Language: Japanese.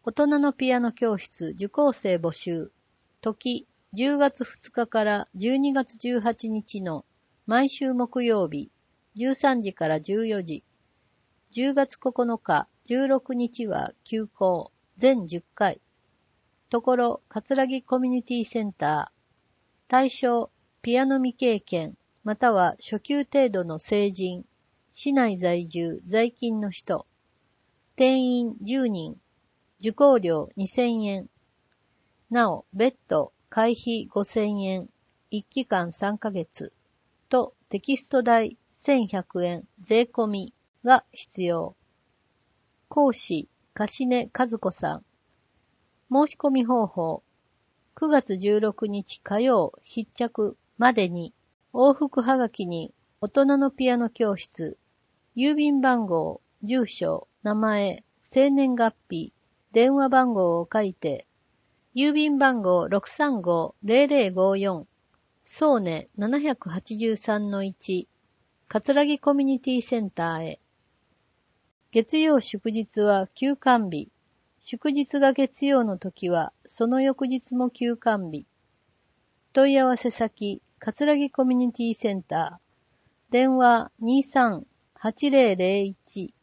大人のピアノ教室受講生募集。時、10月2日から12月18日の毎週木曜日、13時から14時。10月9日、16日は休講、全10回。ところ、葛城コミュニティセンター。対象、ピアノ未経験、または初級程度の成人、市内在住、在勤の人。定員10人。受講料2000円。なお、別途、会費5000円。1期間3ヶ月。と、テキスト代1100円、税込みが必要。講師、樫根和子さん。申し込み方法。9月16日火曜必着までに、往復はがきに、大人のピアノ教室、郵便番号、住所、名前、生年月日、電話番号を書いて、郵便番号 635-0054、総根783-1、葛城コミュニティセンターへ。月曜祝日は休館日。祝日が月曜の時は、その翌日も休館日。問い合わせ先、葛城コミュニティセンター。電話23-8001